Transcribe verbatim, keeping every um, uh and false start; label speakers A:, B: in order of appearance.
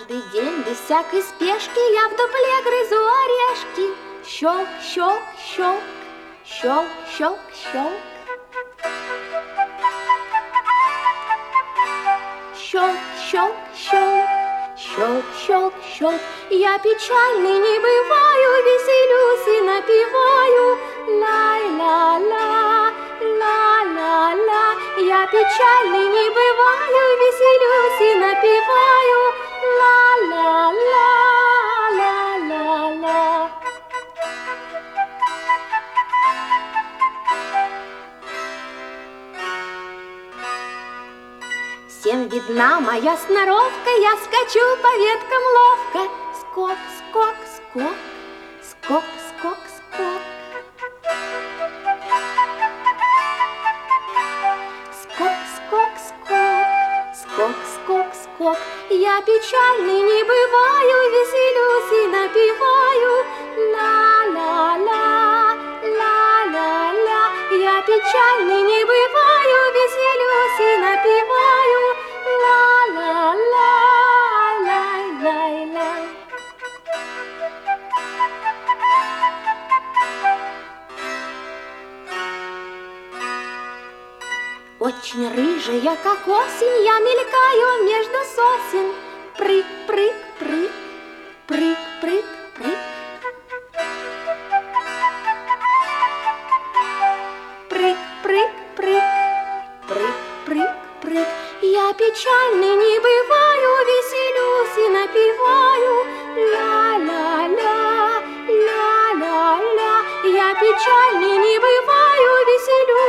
A: Каждый день без всякой спешки я в дупле грызу орешки. Щелк, щелк, щелк, щелк, щелк, щелк. Щелк, щелк, щелк, щелк, щелк, щелк. Я печальный не бываю, веселюсь и напеваю. Ла-ла-ла, ла-ла-ла. Я печальный не бываю, веселюсь и напеваю. Ла-ла-ла, ла-ла-ла. Всем видна моя сноровка, я скачу по веткам ловко. Скок, скок, скок, скок, скок, скок. Скок, скок, скок, скок, скок, скок. Я печальный не бываю, веселюсь и напеваю. Ла-ла-ла, ла-ла-ла. Я печальный не бываю, веселюсь и напеваю. Ла-ла-ла, лай-лай-лай. Очень рыжая, как осень, я мелькаю между сосен. Прыг, прыг, прыг, прыг, прыг, прыг. Прыг, прыг, прыг, прыг, прыг, прыг. Я печальный не бываю, веселюсь и напеваю. Ла-ла-ла, ла-ла-ла. Я печальный не бываю, веселюсь